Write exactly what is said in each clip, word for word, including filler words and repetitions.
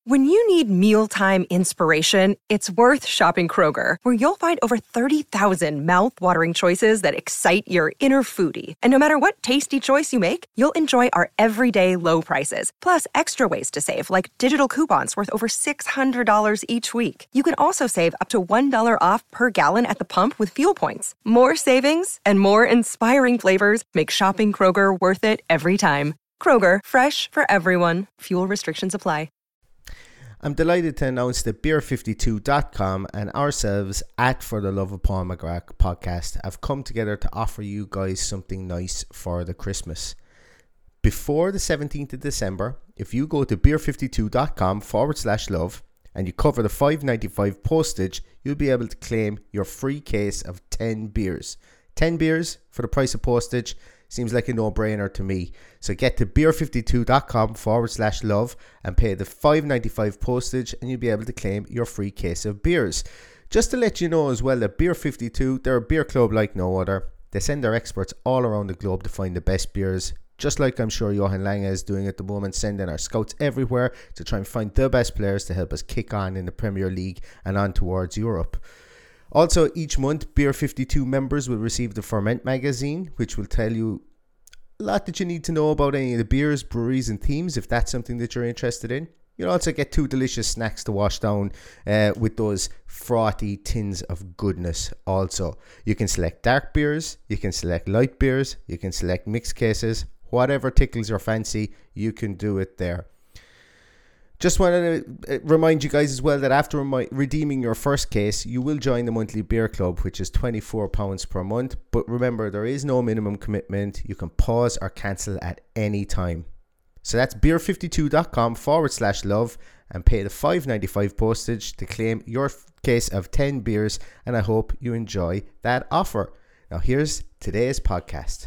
When you need mealtime inspiration, it's worth shopping Kroger, where you'll find over thirty thousand mouth-watering choices that excite your inner foodie. And no matter what tasty choice you make, you'll enjoy our everyday low prices, plus extra ways to save, like digital coupons worth over six hundred dollars each week. You can also save up to one dollar off per gallon at the pump with fuel points. More savings and more inspiring flavors make shopping Kroger worth it every time. Kroger, fresh for everyone. Fuel restrictions apply. I'm delighted to announce that beer fifty-two dot com and ourselves at For the Love of Paul McGrath podcast have come together to offer you guys something nice for the Christmas. Before the seventeenth of December, if you go to beer fifty-two dot com forward slash love and you cover the five ninety-five postage, you'll be able to claim your free case of ten beers. ten beers for the price of postage. Seems like a no-brainer to me. So get to beer fifty-two dot com forward slash love and pay the five ninety-five postage and you'll be able to claim your free case of beers. Just to let you know as well that Beer fifty-two, they're a beer club like no other. They send their experts all around the globe to find the best beers. Just like I'm sure Johan Lange is doing at the moment, sending our scouts everywhere to try and find the best players to help us kick on in the Premier League and on towards Europe. Also, each month, Beer fifty-two members will receive the Ferment magazine, which will tell you a lot that you need to know about any of the beers, breweries and teams, if that's something that you're interested in. You'll also get two delicious snacks to wash down uh, with those frothy tins of goodness also. You can select dark beers, you can select light beers, you can select mixed cases. Whatever tickles your fancy, you can do it there. Just wanted to remind you guys as well that after remi- redeeming your first case, you will join the monthly beer club, which is twenty-four pounds per month. But remember, there is no minimum commitment. You can pause or cancel at any time. So that's beer fifty-two dot com forward slash love and pay the five ninety-five postage to claim your case of ten beers. And I hope you enjoy that offer. Now here's today's podcast.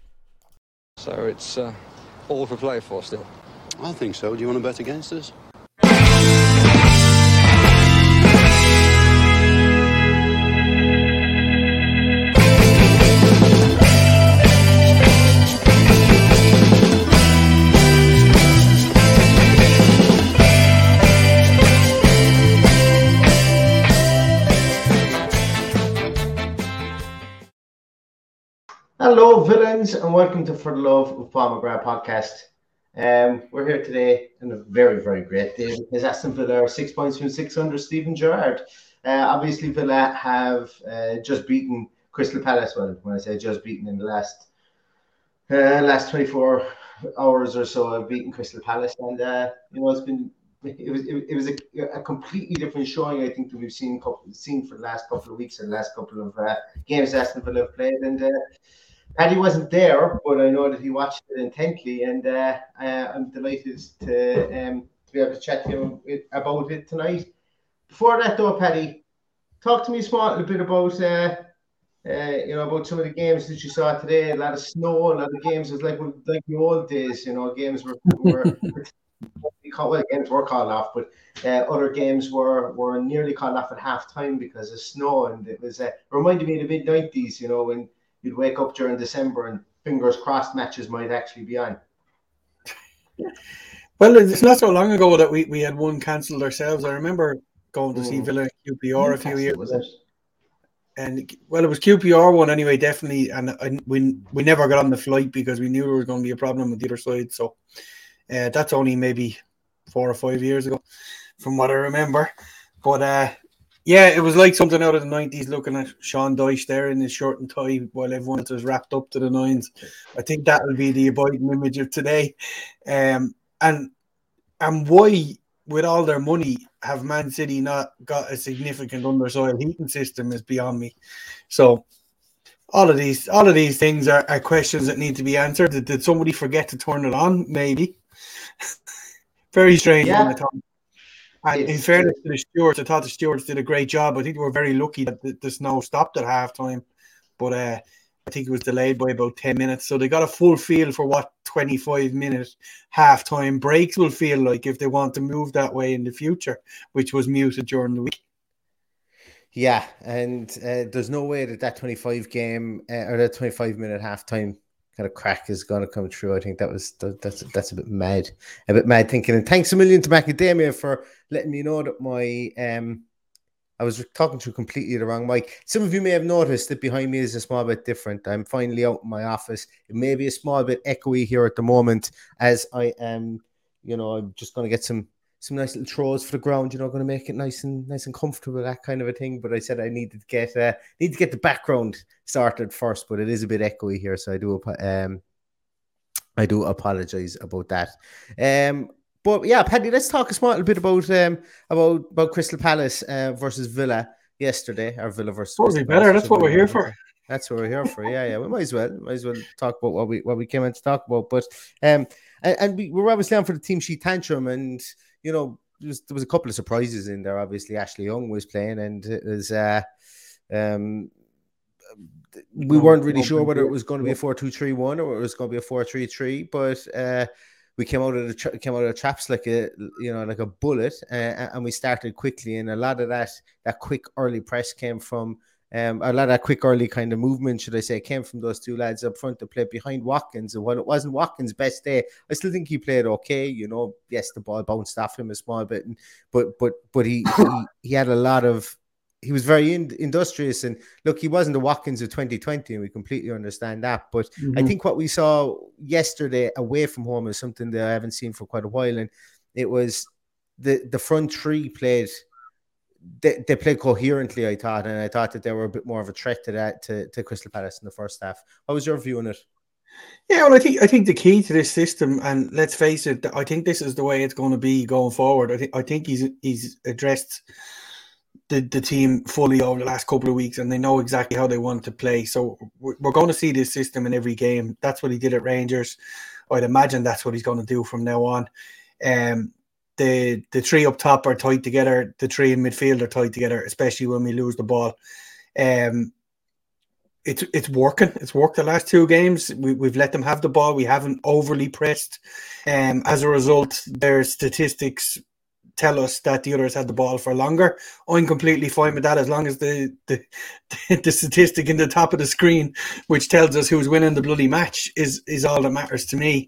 So it's uh, all for play for still. I think so. Do you want to bet against us? Hello, villains, and welcome to For the Love of Paul McGrath podcast. Um, we're here today on a very, very great day because Aston Villa are six points from six under Steven Gerrard. Uh, obviously, Villa have uh, just beaten Crystal Palace. Well, when I say just beaten in the last uh, last twenty-four hours or so, I've beaten Crystal Palace, and uh, you know it's been it was it, it was a, a completely different showing I think that we've seen couple, seen for the last couple of weeks and the last couple of uh, games Aston Villa have played, and. Uh, Paddy wasn't there, but I know that he watched it intently, and uh, uh, I'm delighted to um, to be able to chat to him about it tonight. Before that, though, Paddy, talk to me a small little bit about uh, uh, you know about some of the games that you saw today. A lot of snow, a lot of games. It was like like the old days, you know, games were were well, games were called off, but uh, other games were were nearly called off at half time because of snow, and it was uh, reminded me of the mid nineties, you know, when you'd wake up during December and fingers crossed matches might actually be on. Well, it's not so long ago that we, we had one cancelled ourselves. I remember going to mm. see Villa Q P R a few years ago. And, well, it was Q P R one anyway, definitely. And, and we, we never got on the flight because we knew there was going to be a problem with the other side. So uh, that's only maybe four or five years ago from what I remember. But, uh, yeah, it was like something out of the nineties looking at Sean Dyche there in his shirt and tie while everyone else was wrapped up to the nines. I think that will be the abiding image of today. Um, and and why, with all their money, have Man City not got a significant undersoil heating system is beyond me. So all of these all of these things are, are questions that need to be answered. Did, did somebody forget to turn it on? Maybe. Very strange. Yeah. And in fairness to the stewards, I thought the stewards did a great job. I think they were very lucky that the, the snow stopped at half time. But uh, I think it was delayed by about ten minutes. So they got a full feel for what twenty-five minute half-time breaks will feel like if they want to move that way in the future, which was muted during the week. Yeah, and uh, there's no way that that twenty-five game uh, or that twenty-five minute half-time kind of crack is going to come through. I think that was that's that's a bit mad, a bit mad thinking. And thanks a million to Macadamia for letting me know that my um I was talking to completely the wrong mic. Some of you may have noticed that behind me is a small bit different. I'm finally out in my office. It may be a small bit echoey here at the moment, as I am, you know, I'm just going to get some some nice little throws for the ground. You know, going to make it nice and nice and comfortable, that kind of a thing. But I said I needed to get uh, need to get the background started first. But it is a bit echoey here, so I do um I do apologize about that. Um. But yeah, Paddy, let's talk a small bit about um about about Crystal Palace uh, versus Villa yesterday, or Villa versus. What be better? That's what we're here for. That's what we're here for. Yeah, yeah. We might as well, might as well talk about what we what we came in to talk about. But um, and, and we were obviously on for the team sheet tantrum, and you know there was, there was a couple of surprises in there. Obviously, Ashley Young was playing, and it was uh, um. we weren't really sure whether it was going to be a four two three one or it was going to be a four three three, but uh, we came out of the tra- came out of the traps like a you know like a bullet, uh, and we started quickly. And a lot of that that quick early press came from um, a lot of that quick early kind of movement, should I say, came from those two lads up front to play behind Watkins. And while it wasn't Watkins' best day, I still think he played okay. You know, yes, the ball bounced off him a small bit, and, but but but he, he he had a lot of. He was very in, industrious, and look, he wasn't the Watkins of twenty twenty, and we completely understand that. But mm-hmm. I think what we saw yesterday away from home is something that I haven't seen for quite a while, and it was the the front three played. They, they played coherently, I thought, and I thought that they were a bit more of a threat to that to, to Crystal Palace in the first half. What was your view on it? Yeah, well, I think I think the key to this system, and let's face it, I think this is the way it's going to be going forward. I think I think he's he's addressed the, the team fully over the last couple of weeks, and they know exactly how they want to play. So we're going to see this system in every game. That's what he did at Rangers. I'd imagine that's what he's going to do from now on. Um, the the three up top are tied together. The three in midfield are tied together, especially when we lose the ball. Um, it's it's working. It's worked the last two games. We, we've let them have the ball. We haven't overly pressed. Um, as a result, their statistics tell us that the others had the ball for longer. I'm completely fine with that as long as the, the the statistic in the top of the screen, which tells us who's winning the bloody match, is is all that matters to me.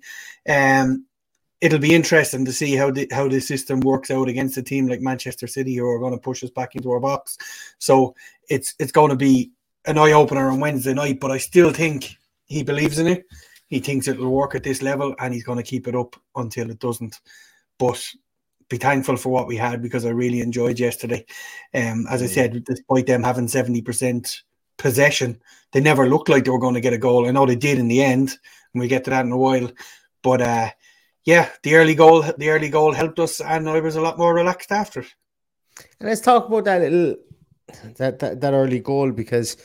Um, it'll be interesting to see how the how this system works out against a team like Manchester City, who are going to push us back into our box. So it's it's going to be an eye opener on Wednesday night. But I still think he believes in it. He thinks it will work at this level, and he's going to keep it up until it doesn't. But be thankful for what we had, because I really enjoyed yesterday. Um, as I said, despite them having seventy percent possession, they never looked like they were going to get a goal. I know they did in the end, and we'll get to that in a while. But uh, yeah, the early goal, the early goal helped us, and I was a lot more relaxed after it. And let's talk about that little that that, that early goal, because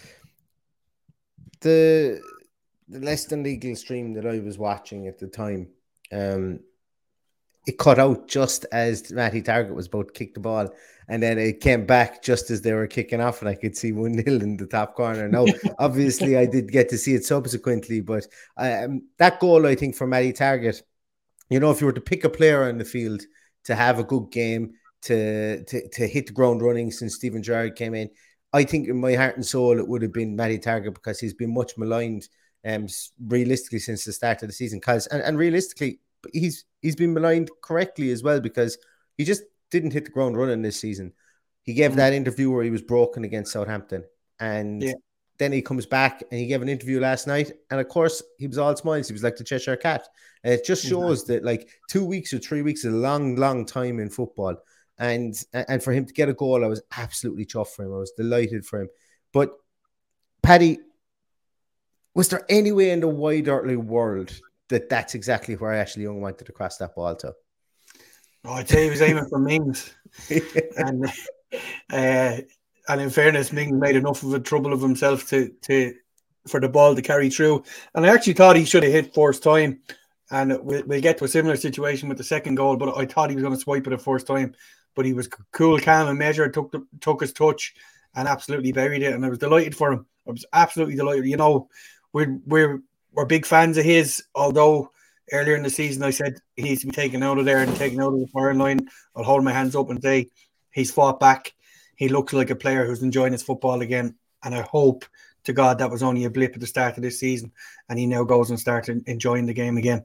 the the less than legal stream that I was watching at the time, um. it cut out just as Matty Targett was about to kick the ball, and then it came back just as they were kicking off, and I could see one nil in the top corner. Now, obviously, I did get to see it subsequently, but um, that goal, I think, for Matty Targett, you know, if you were to pick a player on the field to have a good game, to to, to hit the ground running since Steven Gerrard came in, I think in my heart and soul it would have been Matty Targett, because he's been much maligned um, realistically since the start of the season. Cause, and, and realistically, he's he's been maligned correctly as well, because he just didn't hit the ground running this season. He gave mm-hmm. that interview where he was broken against Southampton, and yeah. then he comes back and he gave an interview last night, and of course he was all smiles. He was like the Cheshire Cat, and it just shows mm-hmm. that like two weeks or three weeks is a long, long time in football, and and for him to get a goal, I was absolutely chuffed for him. I was delighted for him. But Paddy, was there any way in the wide earthly world that that's exactly where Ashley Young wanted to cross that ball to? Oh, I'd say he was aiming for Mings. and uh, and in fairness, Mings made enough of a trouble of himself to to for the ball to carry through. And I actually thought he should have hit first time. And we'll, we'll get to a similar situation with the second goal, but I thought he was going to swipe it at first time. But he was cool, calm, and measured, took the, took his touch and absolutely buried it. And I was delighted for him. I was absolutely delighted. You know, we're we're We're big fans of his, although earlier in the season I said he needs to be taken out of there and taken out of the firing line. I'll hold my hands up and say he's fought back. He looks like a player who's enjoying his football again, and I hope to God that was only a blip at the start of this season, and he now goes and starts enjoying the game again.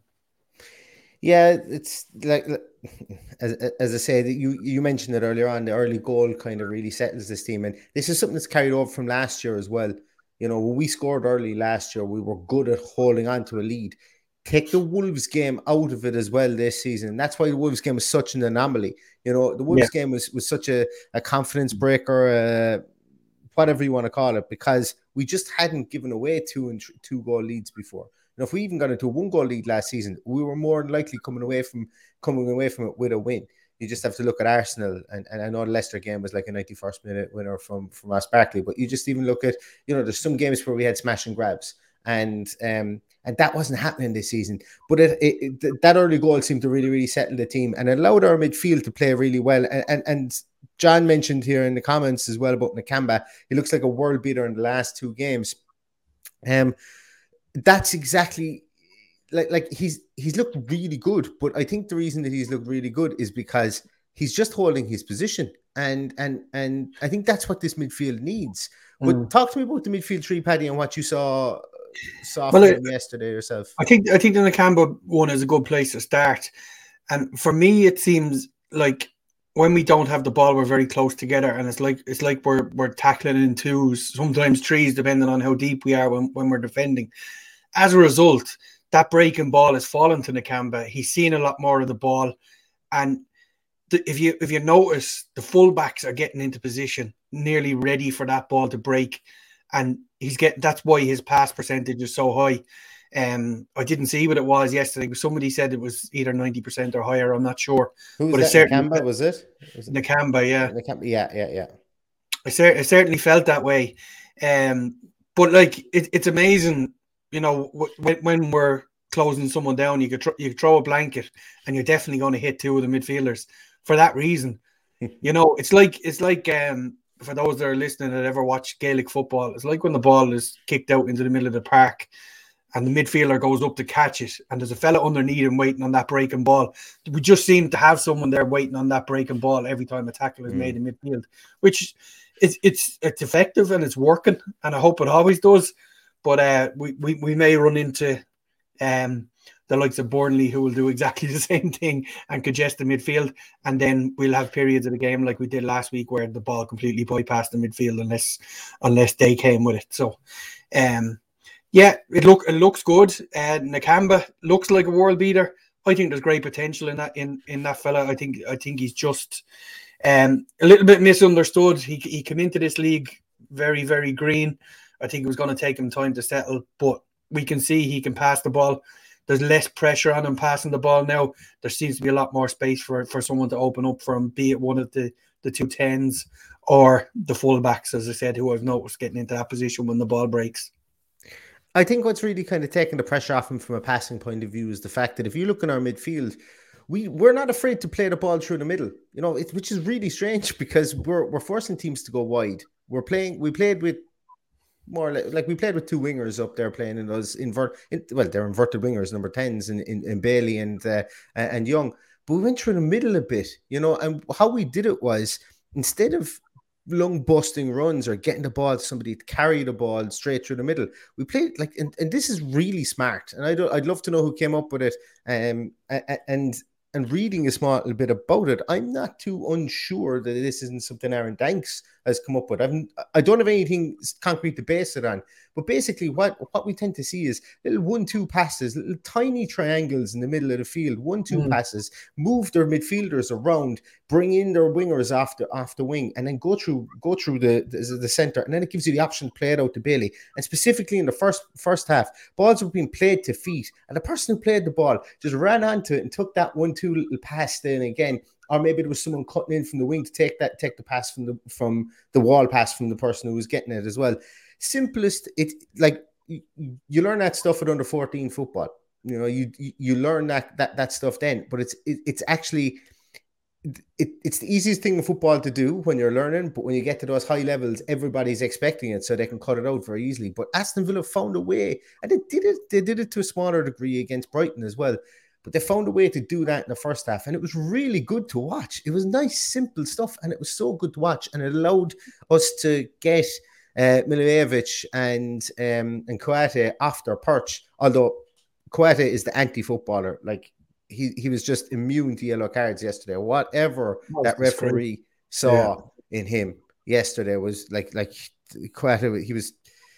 Yeah, it's like, as, as I said, you, you mentioned it earlier on, the early goal kind of really settles this team. And this is something that's carried over from last year as well. You know, when we scored early last year, we were good at holding on to a lead. Take the Wolves game out of it as well this season. And that's why the Wolves game was such an anomaly. You know, the Wolves yeah. game was, was such a, a confidence breaker, uh, whatever you want to call it, because we just hadn't given away two and th- two goal leads before. You know, if we even got into a one goal lead last season, we were more than likely coming away from coming away from it with a win. You just have to look at Arsenal, and, and I know the Leicester game was like a ninety-first minute winner from from Ross Barkley, but you just even look at, you know, there's some games where we had smash and grabs, and um and that wasn't happening this season. But it, it, it that early goal seemed to really really settle the team and allowed our midfield to play really well. And and, and John mentioned here in the comments as well about Nakamba. He looks like a world beater in the last two games. Um, that's exactly. Like, like he's he's looked really good, but I think the reason that he's looked really good is because he's just holding his position, and and and I think that's what this midfield needs. But mm. talk to me about the midfield three, Paddy, and what you saw saw well, from I, yesterday yourself. I think I think the Nakamba one is a good place to start, and for me, it seems like when we don't have the ball, we're very close together, and it's like it's like we're we're tackling in twos, sometimes threes, depending on how deep we are when, when we're defending. As a result, that breaking ball has fallen to Nakamba. He's seen a lot more of the ball. And the, if you if you notice, the fullbacks are getting into position, nearly ready for that ball to break. And he's getting that's why his pass percentage is so high. Um, I didn't see what it was yesterday, but somebody said it was either ninety percent or higher. I'm not sure. Who was but that? Nakamba, was it? Was it? Nakamba, yeah. Nakamba, yeah, yeah, yeah. I, cer- I certainly felt that way. Um, but like, it, it's amazing. You know, when, when we're closing someone down, you could tr- you could throw a blanket, and you're definitely going to hit two of the midfielders for that reason. You know, it's like it's like um, for those that are listening that ever watch Gaelic football, it's like when the ball is kicked out into the middle of the park, and the midfielder goes up to catch it, and there's a fella underneath him waiting on that breaking ball. We just seem to have someone there waiting on that breaking ball every time a tackle is mm. made in midfield, which it's it's it's effective and it's working, and I hope it always does. But uh, we, we, we may run into um, the likes of Burnley, who will do exactly the same thing and congest the midfield. And then we'll have periods of the game like we did last week where the ball completely bypassed the midfield unless unless they came with it. So, um, yeah, it look it looks good. Uh, Nakamba looks like a world beater. I think there's great potential in that in, in that fella. I think I think he's just um, a little bit misunderstood. He he came into this league very very green. I think it was going to take him time to settle, but we can see he can pass the ball. There's less pressure on him passing the ball now. There seems to be a lot more space for, for someone to open up for him, be it one of the, the two tens or the fullbacks, as I said, who I've noticed getting into that position when the ball breaks. I think what's really kind of taking the pressure off him from a passing point of view is the fact that if you look in our midfield, we, we're not afraid to play the ball through the middle, you know, it, which is really strange because we're we're forcing teams to go wide. We're playing, we played with more like, like we played with two wingers up there playing in those invert in, well they're inverted wingers, number tens in, in, in Bailey and uh, and Young, but we went through the middle a bit, you know. And how we did it was, instead of long busting runs or getting the ball to somebody to carry the ball straight through the middle, we played like, and, and this is really smart, and I'd, I'd love to know who came up with it. Um and and reading a small little bit about it, I'm not too unsure that this isn't something Aaron Danks has come up with. I've, I don't have anything concrete to base it on. But basically what, what we tend to see is little one-two passes, little tiny triangles in the middle of the field, one-two mm. passes, move their midfielders around, bring in their wingers off the, off the wing, and then go through go through the, the, the centre. And then it gives you the option to play it out to Bailey. And specifically in the first first half, balls were being played to feet. And the person who played the ball just ran onto it and took that one-two little pass then again. Or maybe there was someone cutting in from the wing to take that, take the pass from the from the wall pass from the person who was getting it as well. Simplest, it like you, you learn that stuff at under fourteen football. You know, you you learn that that that stuff then, but it's it, it's actually it, it's the easiest thing in football to do when you're learning. But when you get to those high levels, everybody's expecting it, so they can cut it out very easily. But Aston Villa found a way, and they did it. They did it to a smaller degree against Brighton as well. But they found a way to do that in the first half, and it was really good to watch. It was nice, simple stuff, and it was so good to watch, and it allowed us to get uh, Milivojevic and um, and Kouyaté off their perch. Although Kouyaté is the anti-footballer, like he he was just immune to yellow cards yesterday. Whatever that referee saw yeah. in him yesterday was like like Kouyaté. He was.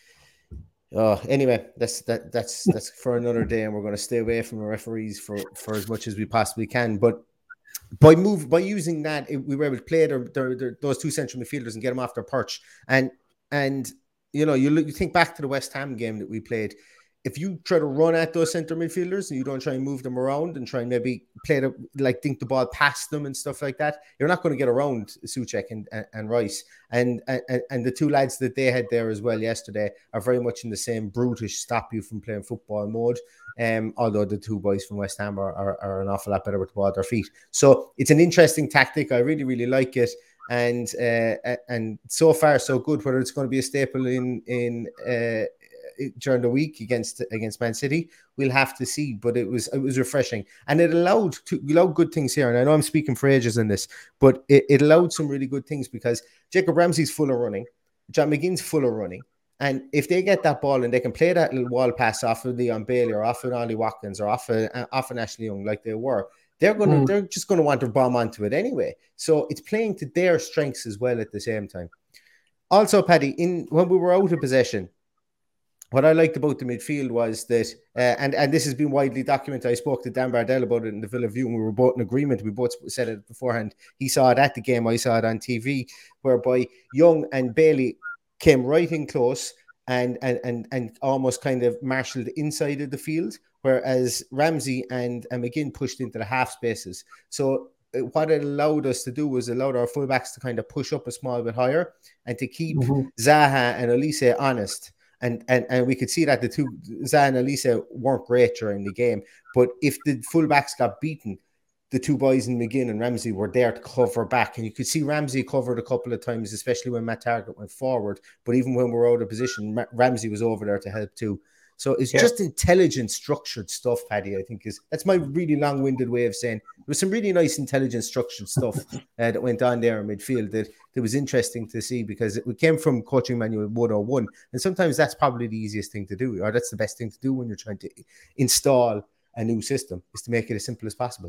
Oh, anyway, that's that that's that's for another day, and we're going to stay away from the referees for, for as much as we possibly can. But by move by using that, it, we were able to play their, their, their, those two central midfielders and get them off their perch. And and you know, you look, you think back to the West Ham game that we played. If you try to run at those centre midfielders and you don't try and move them around and try and maybe play the like think the ball past them and stuff like that, you're not going to get around Souček and, and, and Rice. And, and and the two lads that they had there as well yesterday are very much in the same brutish stop you from playing football mode. Um, although the two boys from West Ham are, are, are an awful lot better with the ball at their feet. So it's an interesting tactic. I really, really like it. And uh, and so far so good. Whether it's going to be a staple in in uh, during the week against against Man City, we'll have to see. But it was it was refreshing, and it allowed to allowed good things here. And I know I'm speaking for ages in this, but it, it allowed some really good things because Jacob Ramsey's full of running, John McGinn's full of running, and if they get that ball and they can play that little wall pass off of Leon Bailey or off of Ollie Watkins or off of uh, off of Ashley Young like they were, they're gonna mm. they're just gonna want to bomb onto it anyway. So it's playing to their strengths as well at the same time. Also, Paddy, in when we were out of possession, what I liked about the midfield was that, uh, and, and this has been widely documented. I spoke to Dan Bardell about it in the Villa View, and we were both in agreement. We both said it beforehand. He saw it at the game. I saw it on T V, whereby Young and Bailey came right in close and and and, and almost kind of marshaled inside of the field, whereas Ramsey and, and McGinn pushed into the half spaces. So what it allowed us to do was allowed our fullbacks to kind of push up a small bit higher and to keep mm-hmm. Zaha and Olise honest. And, and and we could see that the two, Zaha and Olise, weren't great during the game. But if the fullbacks got beaten, the two boys in McGinn and Ramsey were there to cover back. And you could see Ramsey covered a couple of times, especially when Matt Targett went forward. But even when we were out of position, Ramsey was over there to help too. So it's yeah. just intelligent, structured stuff, Paddy, I think is that's my really long-winded way of saying there was some really nice, intelligent, structured stuff uh, that went on there in midfield that, that was interesting to see because it came from coaching manual one oh one. And sometimes that's probably the easiest thing to do, or that's the best thing to do when you're trying to install a new system, is to make it as simple as possible.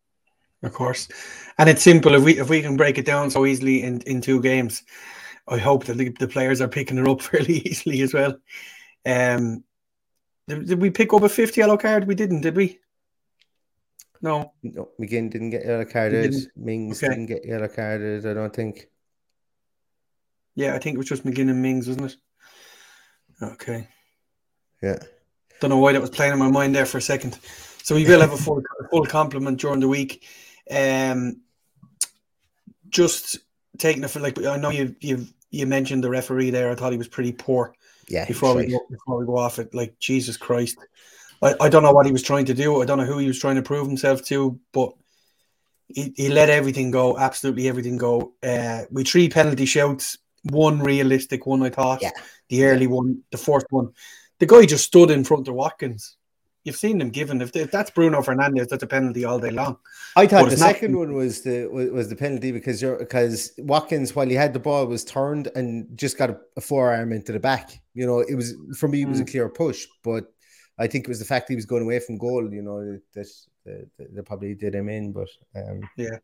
Of course. And it's simple. If we if we can break it down so easily in, in two games, I hope that the, the players are picking it up fairly easily as well. Um. Did, did we pick up a fifth yellow card? We didn't, did we? No. No, McGinn didn't get yellow carded. Mings okay. didn't get yellow carded, I don't think. Yeah, I think it was just McGinn and Mings, wasn't it? Okay. Yeah. Don't know why that was playing in my mind there for a second. So we will have a full full complement during the week. Um, just taking it for like I know you you you mentioned the referee there. I thought he was pretty poor. Yeah. Before we go, before we go off it, like Jesus Christ, I, I don't know what he was trying to do. I don't know who he was trying to prove himself to, but he, he let everything go, absolutely everything go. Uh, we three penalty shouts, one realistic one, I thought. Yeah. The early yeah. one, the fourth one. The guy just stood in front of Watkins. You've seen them given. If, if that's Bruno Fernandes, that's a penalty all day long. I thought the second not... one was the was, was the penalty because you're because Watkins, while he had the ball, was turned and just got a, a forearm into the back. You know, it was for me, it was mm. a clear push, but I think it was the fact he was going away from goal. You know, that that, that, that probably did him in. But um, yeah.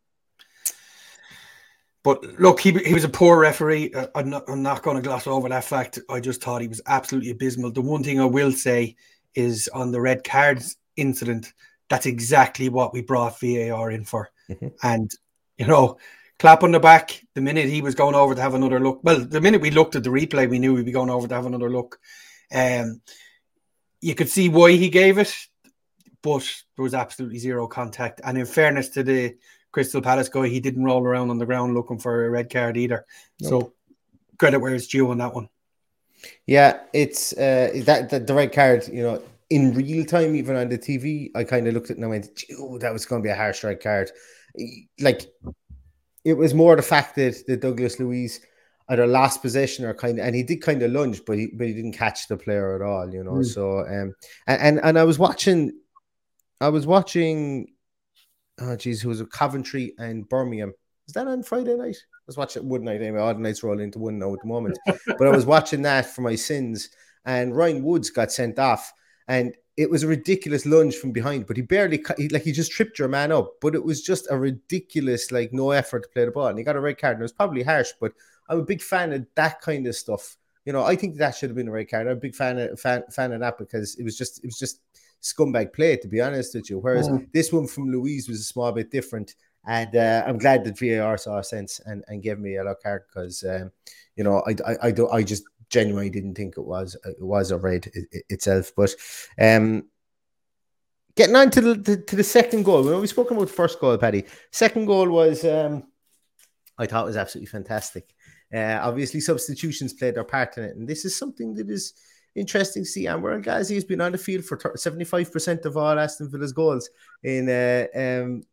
But look, he he was a poor referee. Uh, I'm not I'm not going to gloss over that fact. I just thought he was absolutely abysmal. The one thing I will say is on the red cards incident, that's exactly what we brought V A R in for. Mm-hmm. And, you know, clap on the back, the minute he was going over to have another look. Well, the minute we looked at the replay, we knew we'd be going over to have another look. Um, you could see why he gave it, but there was absolutely zero contact. And in fairness to the Crystal Palace guy, he didn't roll around on the ground looking for a red card either. Nope. So credit where it's due on that one. Yeah, it's uh, that, that the red card, you know, in real time, even on the T V, I kind of looked at it and I went, oh, that was going to be a harsh red card. Like, it was more the fact that, that Douglas Luiz either lost possession or kind of, and he did kind of lunge, but he but he didn't catch the player at all, you know. Mm. So, um, and, and and I was watching, I was watching, oh geez, who was it, Coventry and Birmingham Was that on Friday night? I was watching one night anyway. All the nights roll into one now at the moment. But I was watching that for my sins, and Ryan Woods got sent off, and it was a ridiculous lunge from behind, but he barely, he, like he just tripped your man up. But it was just a ridiculous, like no effort to play the ball, and he got a red card. And it was probably harsh, but I'm a big fan of that kind of stuff. You know, I think that should have been a red card. I'm a big fan of fan, fan of that because it was just it was just scumbag play, to be honest with you. Whereas mm. this one from Louise was a small bit different. And uh, I'm glad that V A R saw sense and, and gave me a yellow card because, um, you know, I, I I don't I just genuinely didn't think it was it was a red it, it itself. But um, getting on to the to, to the second goal, when we spoke about the first goal, Paddy, second goal was um, I thought was absolutely fantastic. Uh, obviously, substitutions played their part in it, and this is something that is interesting to see. Anwar El Ghazi has been on the field for seventy-five percent of all Aston Villa's goals in uh, um,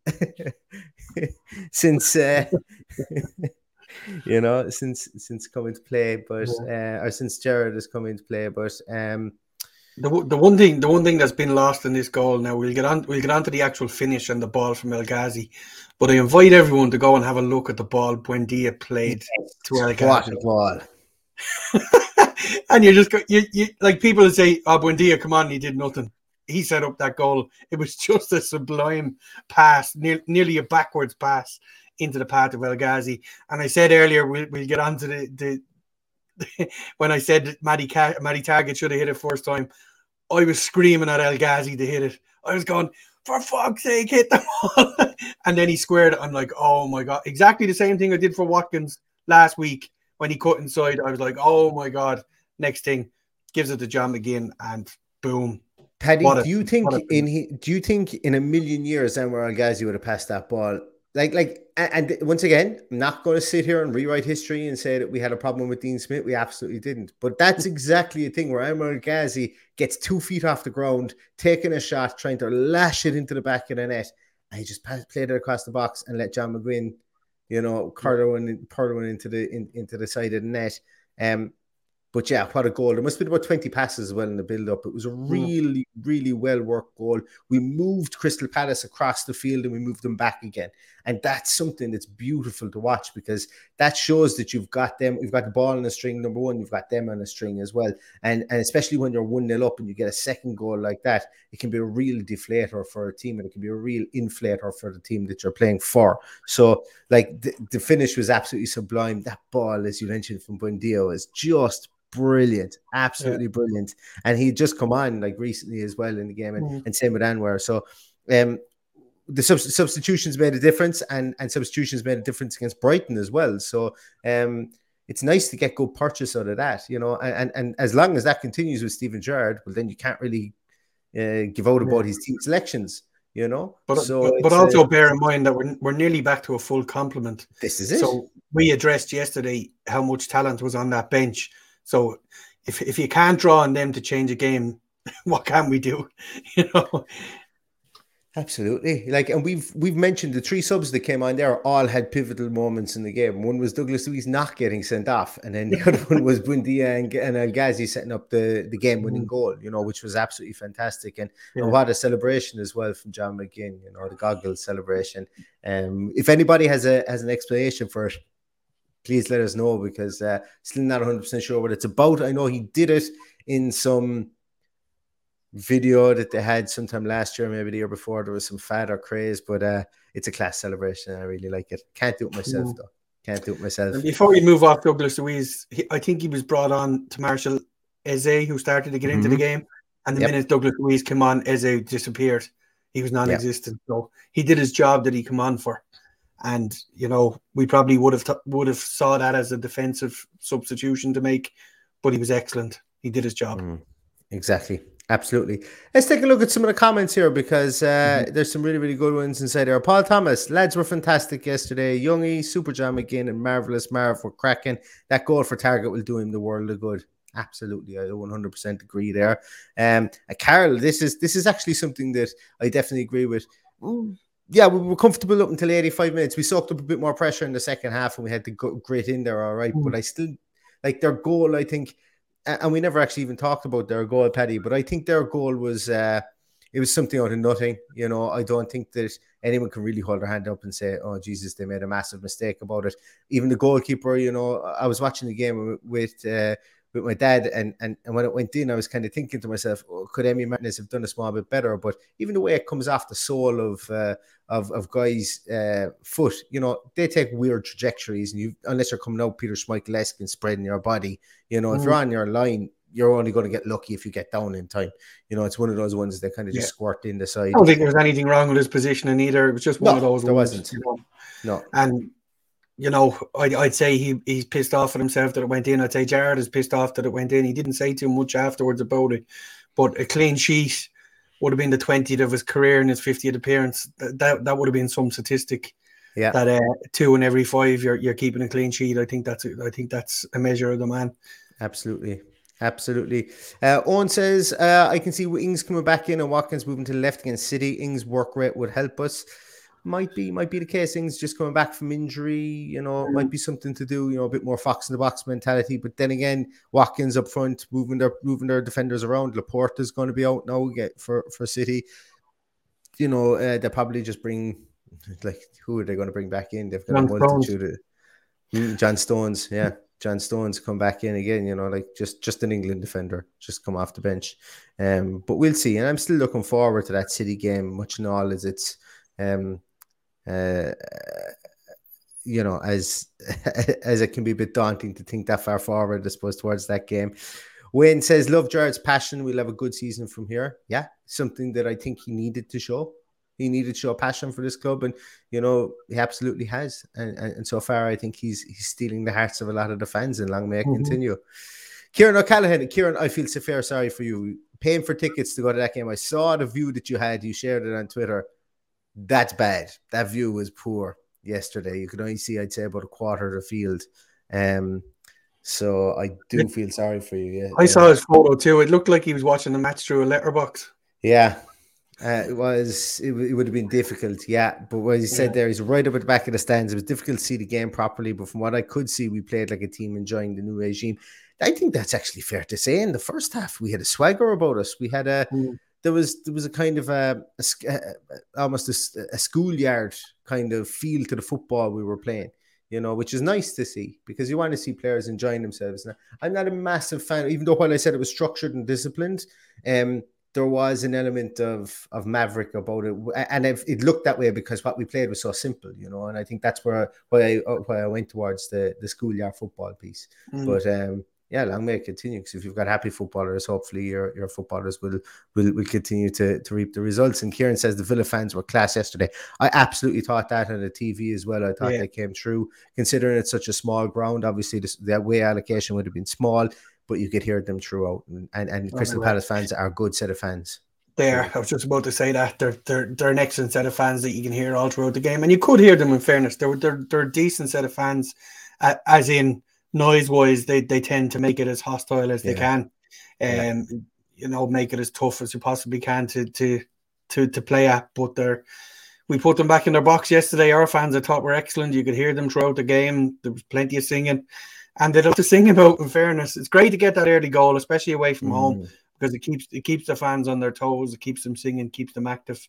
since uh, you know since since coming to play, but uh, or since Gerrard has come into play. But um, the the one thing the one thing that's been lost in this goal. Now we'll get on we'll get on to the actual finish and the ball from El Ghazi, but I invite everyone to go and have a look at the ball Buendia played yes, to El Ghazi. What a ball! And you just go, you, you like people would say, "Oh, Buendia, come on, he did nothing. He set up that goal. It was just a sublime pass, near, nearly a backwards pass into the path of El Ghazi." And I said earlier, we'll, we'll get on to the, the when I said that Matty, Matty Targett should have hit it first time. I was screaming at El Ghazi to hit it. I was going, for fuck's sake, hit the ball. And then he squared it. I'm like, oh my God. Exactly the same thing I did for Watkins last week. When he cut inside, I was like, oh my God. Next thing, gives it to John McGinn, and boom. Paddy, a, do you think in he, do you think in a million years Anwar El Ghazi would have passed that ball? Like, like, and, and once again, I'm not going to sit here and rewrite history and say that we had a problem with Dean Smith. We absolutely didn't. But that's exactly a thing where Anwar El Ghazi gets two feet off the ground, taking a shot, trying to lash it into the back of the net, and he just passed, played it across the box and let John McGinn, you know, curl one, curl one into the in, into the side of the net. Um, But yeah, what a goal. There must have been about twenty passes as well in the build-up. It was a really, really well-worked goal. We moved Crystal Palace across the field and we moved them back again. And that's something that's beautiful to watch because that shows that you've got them, you've got the ball on a string, number one, you've got them on a string as well. And, and especially when you're one nil up and you get a second goal like that, it can be a real deflator for a team and it can be a real inflator for the team that you're playing for. So, like, the, the finish was absolutely sublime. That ball, as you mentioned, from Buendia was just brilliant, absolutely yeah. brilliant. And he'd just come on like recently as well in the game, and, mm. and same with Anwar. So um, the sub- substitutions made a difference, and, and substitutions made a difference against Brighton as well. So um, it's nice to get good purchase out of that, you know. And, and, and as long as that continues with Steven Gerrard, well, then you can't really uh, give out about yeah. his team selections, you know. But so but, but also uh, bear in mind that we're we're nearly back to a full complement. This is it. So we addressed yesterday how much talent was on that bench. So if if you can't draw on them to change a game, what can we do? You know, absolutely. Like, and we've we've mentioned the three subs that came on there all had pivotal moments in the game. One was Douglas Luiz not getting sent off, and then the other one was Buendia and, and El Ghazi setting up the, the game-winning goal. You know, which was absolutely fantastic, and, yeah. and what a celebration as well from John McGinn. You know, the goggles celebration. Um, if anybody has a has an explanation for it, please let us know, because uh, still not one hundred percent sure what it's about. I know he did it in some video that they had sometime last year, maybe the year before. There was some fad or craze, but uh, it's a class celebration. I really like it. Can't do it myself, mm. though. Can't do it myself. And before we move off Douglas Luiz, he, I think he was brought on to Marshall Eze, who started to get into mm-hmm. the game. And the yep. minute Douglas Luiz came on, Eze disappeared. He was non-existent. Yep. So he did his job that he came on for. And, you know, we probably would have t- would have saw that as a defensive substitution to make, but he was excellent. He did his job. Mm, exactly. Absolutely. Let's take a look at some of the comments here, because uh, mm-hmm. there's some really, really good ones inside there. Paul Thomas, lads were fantastic yesterday. Youngie, Super John McGinn, and Marvellous Marv were cracking. That goal for Target will do him the world of good. Absolutely, I one hundred percent agree there. Um, Carol, this is this is actually something that I definitely agree with. Mm. Yeah, we were comfortable up until eighty-five minutes. We soaked up a bit more pressure in the second half and we had to go grit in there, all right. Mm. But I still, like, their goal, I think, and we never actually even talked about their goal, Paddy, but I think their goal was, uh, it was something out of nothing. You know, I don't think that anyone can really hold their hand up and say, oh, Jesus, they made a massive mistake about it. Even the goalkeeper, you know, I was watching the game with uh, with my dad, and, and, and when it went in, I was kind of thinking to myself, oh, could Emi Martinez have done a small bit better? But even the way it comes off the sole of uh, of, of guys' uh, foot, you know, they take weird trajectories, and you, unless you're coming out Peter Schmeichel-esque and spreading your body, you know, mm. if you're on your line, you're only going to get lucky if you get down in time. You know, it's one of those ones that kind of just yeah. squirt in the side. I don't think there was anything wrong with his positioning either. It was just one no, of those there ones. Wasn't. You know? No. And, you know, I'd, I'd say he he's pissed off at himself that it went in. I'd say Jared is pissed off that it went in. He didn't say too much afterwards about it. But a clean sheet would have been the twentieth of his career and his fiftieth appearance. That that, that would have been some statistic. Yeah. That uh, two in every five you're you're keeping a clean sheet. I think that's I think that's a measure of the man. Absolutely. Absolutely. Uh, Owen says, uh, I can see Ings coming back in and Watkins moving to the left against City. Ings' work rate would help us. Might be, might be the case. Ings just coming back from injury, you know, mm. might be something to do, you know, a bit more fox in the box mentality. But then again, Watkins up front, moving their moving their defenders around. Laporte is going to be out now get for, for City. You know, uh, they'll probably just bring, like, who are they going to bring back in? They've got John a multitude Stones. of mm, John Stones, yeah. John Stones come back in again, you know, like just, just an England defender, just come off the bench. Um, but we'll see. And I'm still looking forward to that City game, much and all as it's, um, uh, you know, as as it can be a bit daunting to think that far forward, I suppose, towards that game. Wayne says, love Jared's passion. We'll have a good season from here. Yeah, something that I think he needed to show. He needed to show passion for this club, and you know he absolutely has. And, and, and so far, I think he's he's stealing the hearts of a lot of the fans, and long may it mm-hmm. continue. Kieran O'Callaghan, Kieran, I feel so fair sorry for you paying for tickets to go to that game. I saw the view that you had. You shared it on Twitter. That's bad. That view was poor yesterday. You could only see, I'd say, about a quarter of the field. Um, so I do feel sorry for you. Yeah, I saw his photo too. It looked like he was watching the match through a letterbox. Yeah. Uh, it was, it, it would have been difficult, yeah. But what he said yeah. there, he's right up at the back of the stands. It was difficult to see the game properly, but from what I could see, we played like a team enjoying the new regime. I think that's actually fair to say. In the first half, we had a swagger about us. We had a, mm. there was there was a kind of a, a, a almost a, a schoolyard kind of feel to the football we were playing, you know, which is nice to see because you want to see players enjoying themselves. Now, I'm not a massive fan, even though while I said it was structured and disciplined, um. there was an element of of maverick about it, and it, it looked that way because what we played was so simple, you know. And I think that's where why I why I went towards the the schoolyard football piece. Mm. But um, yeah, long may it continue. Because if you've got happy footballers, hopefully your your footballers will will will continue to to reap the results. And Kieran says the Villa fans were class yesterday. I absolutely thought that on the T V as well. I thought yeah. they came through, considering it's such a small ground. Obviously, the, the away allocation would have been small, but you could hear them throughout. And, and, and Crystal Palace fans are a good set of fans. They are. I was just about to say that. They're, they're, they're an excellent set of fans that you can hear all throughout the game. And you could hear them, in fairness. They're, they're, they're a decent set of fans, uh, as in noise-wise, they, they tend to make it as hostile as yeah. they can. Um, yeah. You know, make it as tough as you possibly can to to to, to play at. But they're, we put them back in their box yesterday. Our fans, I thought, were excellent. You could hear them throughout the game. There was plenty of singing. And they love to sing about, in fairness. It's great to get that early goal, especially away from mm. home, because it keeps it keeps the fans on their toes, it keeps them singing, keeps them active.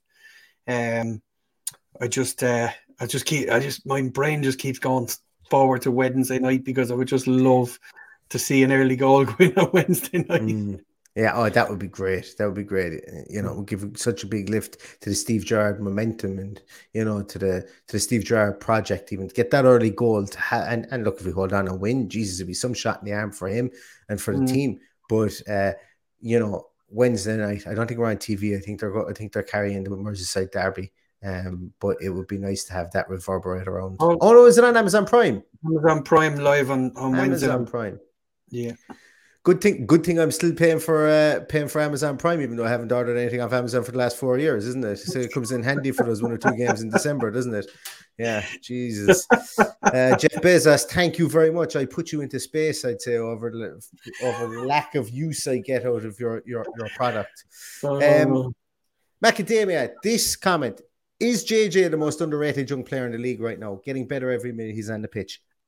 Um, I just, uh, I just keep, I just, my brain just keeps going forward to Wednesday night because I would just love to see an early goal go in on Wednesday night. Mm. Yeah, oh, that would be great. That would be great. You know, it would give such a big lift to the Steve Gerrard momentum, and you know, to the to the Steve Gerrard project. Even to get that early goal to ha- and and look, if we hold on and win, Jesus, it'd be some shot in the arm for him and for the mm. team. But uh, you know, Wednesday night, I don't think we're on T V. I think they're go- I think they're carrying the Merseyside derby. Um, but it would be nice to have that reverberate around. Oh, oh no, is it on Amazon Prime? Amazon Prime live on on Wednesday. Amazon Prime. Yeah. Good thing, good thing. I'm still paying for uh, paying for Amazon Prime, even though I haven't ordered anything off Amazon for the last four years, isn't it? So it comes in handy for those one or two games in December, doesn't it? Yeah, Jesus. Uh, Jeff Bezos, thank you very much. I put you into space, I'd say, over the over the lack of use I get out of your your your product. Um, Macadamia, this comment: is J J the most underrated young player in the league right now? Getting better every minute he's on the pitch.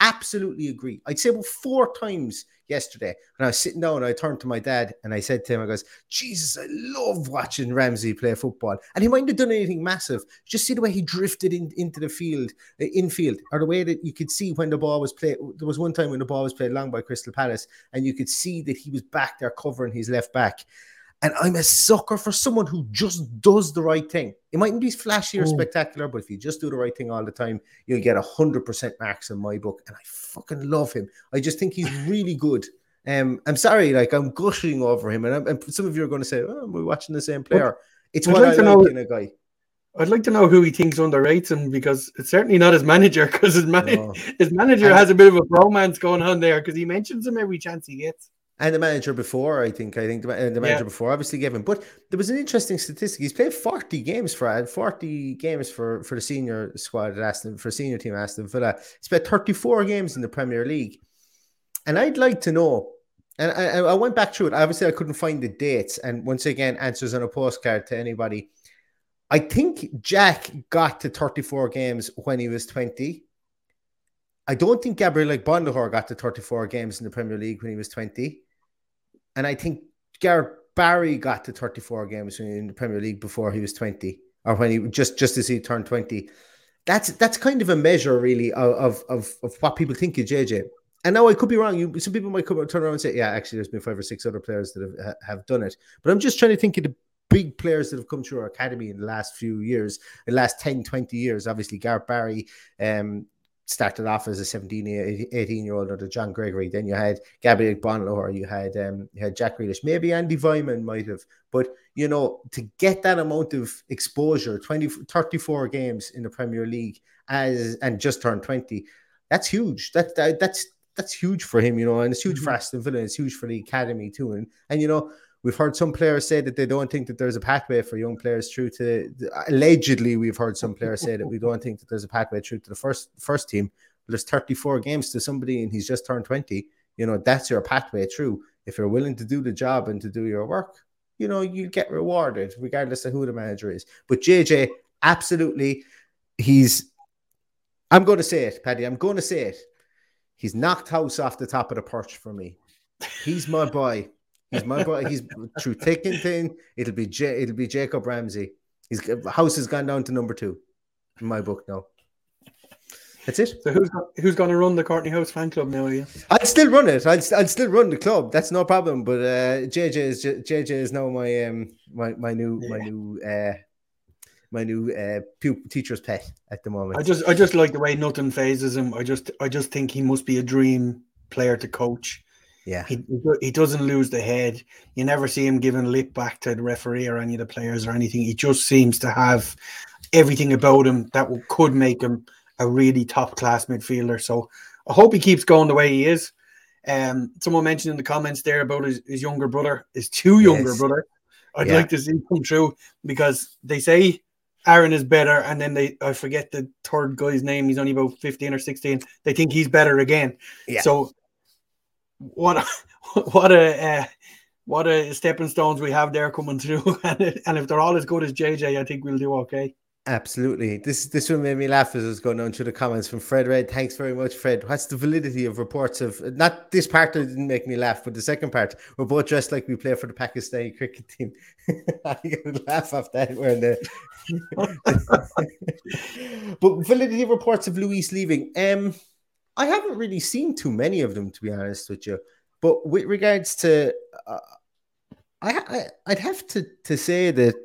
absolutely agree. I'd say about four times yesterday when I was sitting down, I turned to my dad and I said to him, I goes, Jesus, I love watching Ramsey play football. And he mightn't have done anything massive. Just see the way he drifted in, into the field, uh, infield, or the way that you could see when the ball was played. There was one time when the ball was played long by Crystal Palace and you could see that he was back there covering his left back. And I'm a sucker for someone who just does the right thing. It mightn't be flashy or spectacular, but if you just do the right thing all the time, you'll get one hundred percent marks in my book. And I fucking love him. I just think he's really good. Um, I'm sorry, like I'm gushing over him. And, I'm, and some of you are going to say, oh, we're watching the same player. It's I'd what like I like know, in a guy. I'd like to know who he thinks underrates him, because it's certainly not his manager, because his, man- no. his manager and has a bit of a bromance going on there, because he mentions him every chance he gets. And the manager before, I think, I think the, the manager yeah. before obviously gave him. But there was an interesting statistic. He's played forty games for forty games for, for the senior squad at Aston, for senior team Aston Villa. He's played thirty-four games in the Premier League. And I'd like to know, and I, I went back through it. Obviously, I couldn't find the dates. And once again, answers on a postcard to anybody. I think Jack got to thirty-four games when he was twenty. I don't think Gabriel Agbonlahor got to thirty-four games in the Premier League when he was twenty. And I think Gareth Barry got to thirty-four games in the Premier League before he was twenty, or when he just, just as he turned twenty. That's that's kind of a measure, really, of, of, of what people think of J J. And now I could be wrong. You, some people might come, turn around and say, yeah, actually, there's been five or six other players that have, have done it. But I'm just trying to think of the big players that have come through our academy in the last few years, the last ten, twenty years. Obviously, Gareth Barry, um, started off as a seventeen, eighteen-year-old under John Gregory. Then you had Gabriel Agbonlahor, you had um, you had Jack Grealish. Maybe Andy Vyman might have. But, you know, to get that amount of exposure, twenty, thirty-four games in the Premier League as and just turned twenty, that's huge. That, that That's that's huge for him, you know, and it's huge mm-hmm. for Aston Villa. It's huge for the academy too. And, and, you know, we've heard some players say that they don't think that there's a pathway for young players through to, allegedly, we've heard some players say that we don't think that there's a pathway through to the first first team. But there's thirty-four games to somebody and he's just turned twenty. You know, that's your pathway through. If you're willing to do the job and to do your work, you know, you get rewarded regardless of who the manager is. But J J, absolutely, he's, I'm going to say it, Paddy, I'm going to say it. He's knocked House off the top of the perch for me. He's my boy. He's my boy. He's through thick and thin. It'll be J- it'll be Jacob Ramsey. His House has gone down to number two in my book now. That's it. So who's who's going to run the Courtney House fan club now? Yeah, I'll still run it. I'll I'll still run the club. That's no problem. But uh, J J is J J is now my um my my new yeah. my new uh my new uh pu- teacher's pet at the moment. I just I just like the way nothing phases him. I just I just think he must be a dream player to coach. Yeah, he he doesn't lose the head. You never see him giving lip back to the referee or any of the players or anything. He just seems to have everything about him that could make him a really top class midfielder. So I hope he keeps going the way he is. Um, someone mentioned in the comments there about his, his younger brother, his two younger yes. brother. I'd yeah. like to see him come true, because they say Aaron is better, and then they I forget the third guy's name. He's only about fifteen or sixteen. They think he's better again. Yeah. So what a, what a uh, what a stepping stones we have there coming through, and, and if they're all as good as J J, I think we'll do okay. Absolutely. This this one made me laugh as I was going down through the comments from Fred Red. Thanks very much, Fred. What's the validity of reports of, not this part that didn't make me laugh, but the second part, we're both dressed like we play for the Pakistani cricket team. I could laugh off that. We're in the but validity of reports of Luis leaving. Um, I haven't really seen too many of them, to be honest with you. But with regards to, uh, I, I I'd have to to say that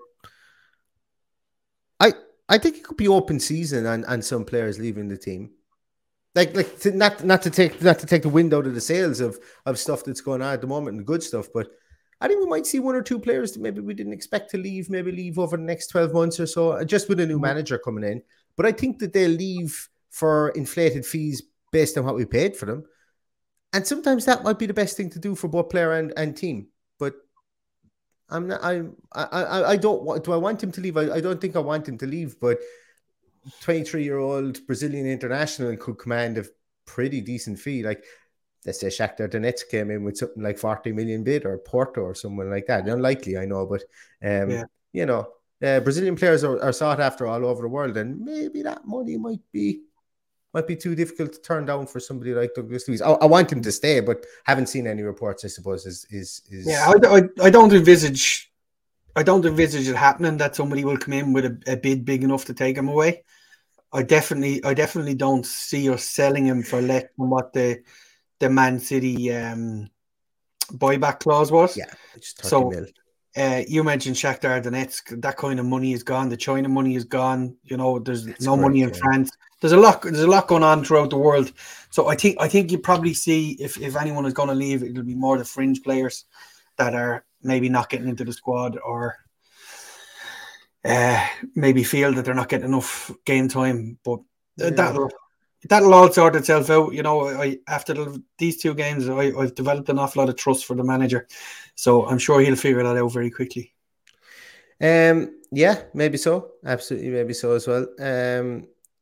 I. I think it could be open season and, and some players leaving the team. Like like to, not not to take not to take the wind out of the sails of, of stuff that's going on at the moment and good stuff, but I think we might see one or two players that maybe we didn't expect to leave, maybe leave over the next twelve months or so, just with a new manager coming in. But I think that they'll leave for inflated fees based on what we paid for them. And sometimes that might be the best thing to do for both player and, and team. But I'm not. I'm. I. I. I don't want. Do I want him to leave? I, I don't think I want him to leave. But twenty-three-year-old Brazilian international could command a pretty decent fee. Like, let's say Shakhtar Donetsk came in with something like forty million bid, or Porto or someone like that. Unlikely, I know, but um, yeah. you know, uh, Brazilian players are, are sought after all over the world, and maybe that money might be might be too difficult to turn down for somebody like Douglas Luiz. I, I want him to stay, but haven't seen any reports. I suppose is is, is... yeah. I, I, I don't envisage I don't envisage it happening that somebody will come in with a, a bid big enough to take him away. I definitely I definitely don't see us selling him for less than what the the Man City um, buyback clause was. Yeah, just thirty so. mil. Uh, you mentioned Shakhtar Donetsk. That kind of money is gone. The China money is gone. You know, there's That's no money in yeah. France. There's a lot. There's a lot going on throughout the world. So I think I think you probably see if, if anyone is going to leave, it'll be more the fringe players that are maybe not getting into the squad or uh, maybe feel that they're not getting enough game time. But yeah. that'll that'll all sort itself out. You know, I after the, these two games, I, I've developed an awful lot of trust for the manager. So I'm sure he'll figure that out very quickly. Um, yeah, maybe so. Absolutely, maybe so as well. Um,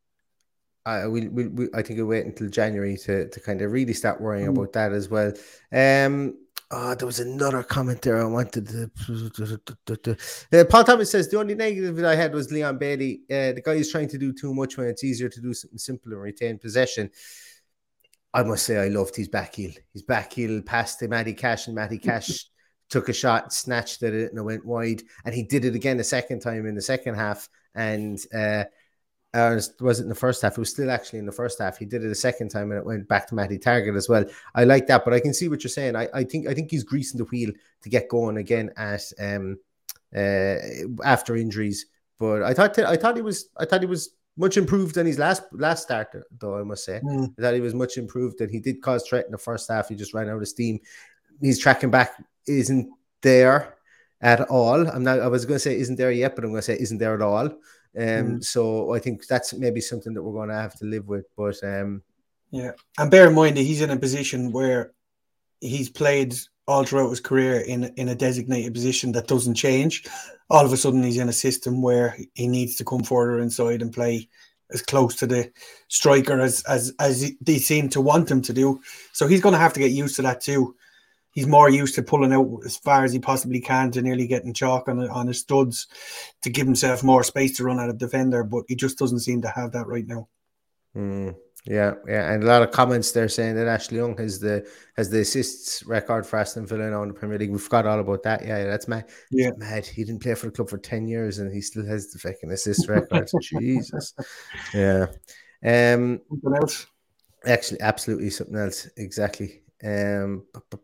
I will. We, we, I think we'll wait until January to, to kind of really start worrying mm. about that as well. Um, oh, there was another comment there I wanted to. Uh, Paul Thomas says the only negative that I had was Leon Bailey. Uh, the guy is trying to do too much when it's easier to do something simple and retain possession. I must say I loved his back heel. His back heel passed to Matty Cash, and Matty Cash took a shot, snatched at it, and it went wide. And he did it again a second time in the second half. And uh, uh, was it in the first half? It was still actually in the first half. He did it a second time, and it went back to Matty Targett as well. I like that, but I can see what you're saying. I, I think I think he's greasing the wheel to get going again at um uh after injuries. But I thought I thought he was I thought he was much improved than his last last starter, though I must say. Mm. I thought he was much improved. That he did cause threat in the first half. He just ran out of steam. His tracking back isn't there at all. I'm not. I was going to say isn't there yet, but I'm going to say isn't there at all. Um, mm. So I think that's maybe something that we're going to have to live with. But um, yeah, and bear in mind that he's in a position where he's played all throughout his career in in a designated position that doesn't change. All of a sudden, he's in a system where he needs to come further inside and play as close to the striker as as as they seem to want him to do. So he's going to have to get used to that too. He's more used to pulling out as far as he possibly can to nearly getting chalk on on his studs to give himself more space to run at a defender, but he just doesn't seem to have that right now. Mm, yeah, yeah, and a lot of comments there saying that Ashley Young has the has the assists record for Aston Villa now in the Premier League. We forgot all about that. Yeah, yeah that's mad. Yeah, that's mad. He didn't play for the club for ten years and he still has the fucking assist record. Jesus. Yeah. Um. Something else. Actually, absolutely something else. Exactly. Um,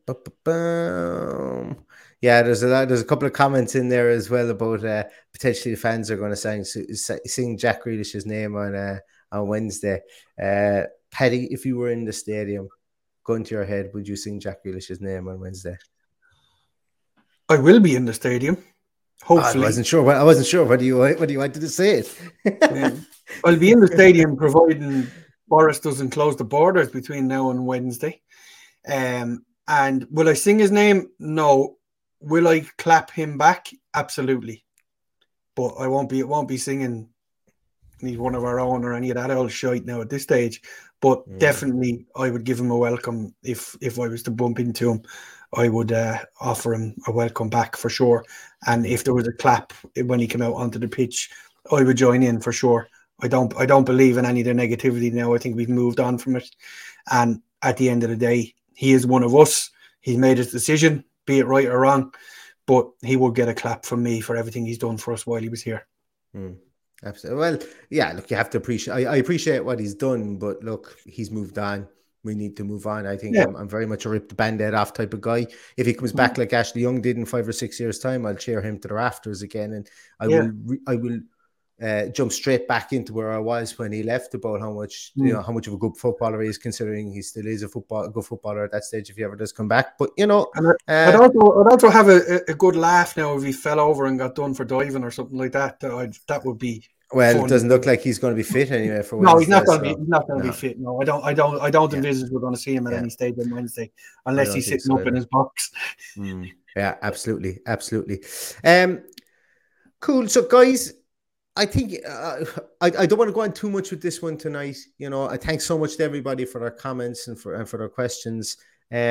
yeah, there's a lot. There's a couple of comments in there as well about uh, potentially the fans are going to sing sing Jack Grealish's name on uh, on Wednesday. Uh, Paddy, if you were in the stadium, gun to your head, would you sing Jack Grealish's name on Wednesday? I will be in the stadium. Hopefully, I wasn't sure. I wasn't sure whether you whether you wanted to say it. yeah. I'll be in the stadium providing Boris doesn't close the borders between now and Wednesday. Um, and will I sing his name? No. Will I clap him back? Absolutely. But I won't be. It won't be singing. He's one of our own or any of that old shite now at this stage. But mm. definitely, I would give him a welcome if if I was to bump into him. I would uh, offer him a welcome back for sure. And if there was a clap when he came out onto the pitch, I would join in for sure. I don't. I don't believe in any of the negativity now. I think we've moved on from it. And at the end of the day, he is one of us. He's made his decision, be it right or wrong, but he will get a clap from me for everything he's done for us while he was here. Mm, absolutely. Well, yeah, look, you have to appreciate, I, I appreciate what he's done, but look, he's moved on. We need to move on. I think yeah. I'm, I'm very much a rip the band-aid off type of guy. If he comes back like Ashley Young did in five or six years' time, I'll cheer him to the rafters again. And I yeah. will, I will, Uh, jump straight back into where I was when he left about how much mm. you know how much of a good footballer he is, considering he still is a football a good footballer at that stage if he ever does come back. But you know, and uh, I'd also I'd also have a, a good laugh now if he fell over and got done for diving or something like that. That, I'd, that would be well. fun. It doesn't look like he's going to be fit anyway. For no, Wednesday, he's not going to so. be. He's not going to no. be fit. No, I don't. I don't. I don't yeah. envisage we're going to see him at yeah. any stage on Wednesday unless he's sitting so up either. in his box. Mm. Yeah, absolutely, absolutely. Um, cool. So, guys. I think uh, I, I don't want to go on too much with this one tonight. You know, I thank so much to everybody for their comments and for and for their questions. Um,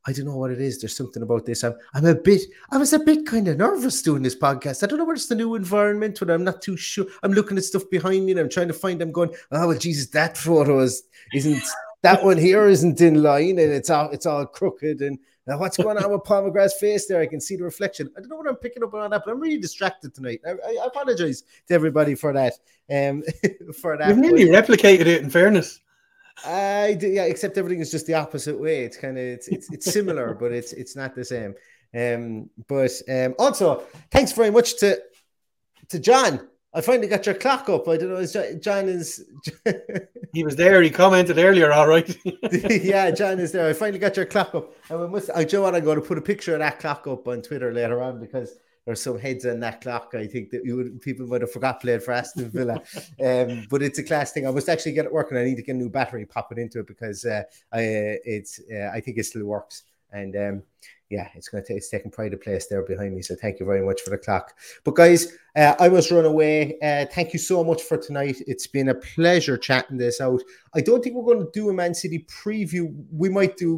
I don't know what it is. There's something about this. I'm, I'm a bit, I was a bit kind of nervous doing this podcast. I don't know whether it's the new environment, but I'm not too sure. I'm looking at stuff behind me and I'm trying to find them going, oh, well, Jesus, that photo is, isn't, that one here isn't in line and it's all, it's all crooked. And now what's going on with Paul McGrath's face there? I can see the reflection. I don't know what I'm picking up on that, but I'm really distracted tonight. I, I, I apologize to everybody for that. Um, for that. You've nearly replicated it, in fairness. I do, yeah, except everything is just the opposite way. It's kind of it's it's it's similar, but it's it's not the same. Um, but um, also thanks very much to to John. I finally got your clock up. I don't know, is John is he was there. He commented earlier. All right. Yeah, John is there. I finally got your clock up. And we must. I Joe, what, I'm going to put a picture of that clock up on Twitter later on because there's some heads on that clock. I think that you would, people might have forgot played for Aston Villa. um, but it's a class thing. I must actually get it working. I need to get a new battery, pop it into it because uh, I it's uh, I think it still works. And um, yeah, it's going to take it's taking pride of place there behind me. So thank you very much for the clock. But guys, uh, I must run away. Uh, thank you so much for tonight. It's been a pleasure chatting this out. I don't think we're going to do a Man City preview. We might do,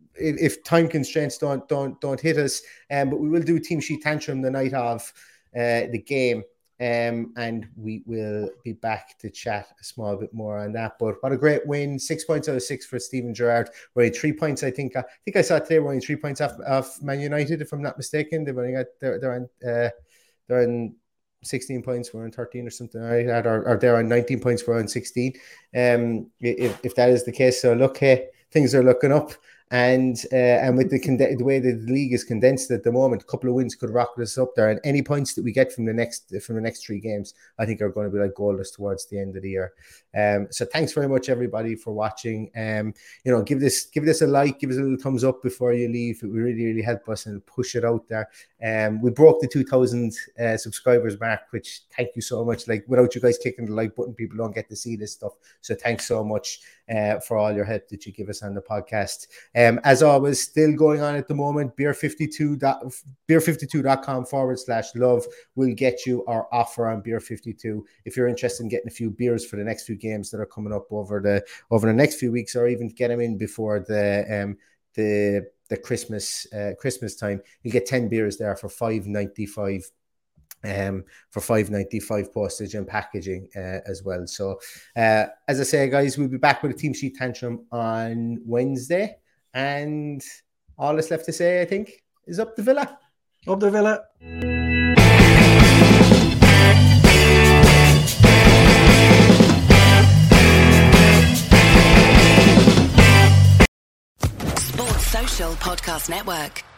if time constraints don't don't don't hit us, um, but we will do Team Sheet Tantrum the night of uh, the game, um, and we will be back to chat a small bit more on that. But what a great win! Six points out of six for Steven Gerrard. We're only three points. I think I think I saw today we're only three points off, off Man United, if I'm not mistaken. They've only got they're they're on uh, they're on sixteen points. We're on thirteen or something like that, or, or they're on nineteen points. We're on sixteen. Um, if if that is the case, so look, hey, things are looking up. And uh, and with the conde- the way that the league is condensed at the moment, a couple of wins could rocket us up there. And any points that we get from the next from the next three games, I think are going to be like goalless towards the end of the year. Um, so thanks very much everybody for watching. Um, you know, give this give this a like, give us a little thumbs up before you leave. It will really really help us and push it out there. Um, we broke the two thousand uh, subscribers mark, which thank you so much. Like without you guys clicking the like button, people don't get to see this stuff. So thanks so much uh, for all your help that you give us on the podcast. Um, as always, still going on at the moment, beer fifty-two beer fifty-two dot com forward slash love will get you our offer on Beer fifty-two. If you're interested in getting a few beers for the next few games that are coming up over the over the next few weeks, or even get them in before the um the the Christmas uh, Christmas time, you get ten beers there for five ninety-five. Um, for five ninety-five postage and packaging uh, as well. So, uh, as I say, guys, we'll be back with a Team Sheet Tantrum on Wednesday. And all that's left to say, I think, is up the Villa. Up the Villa. Sports Social Podcast Network.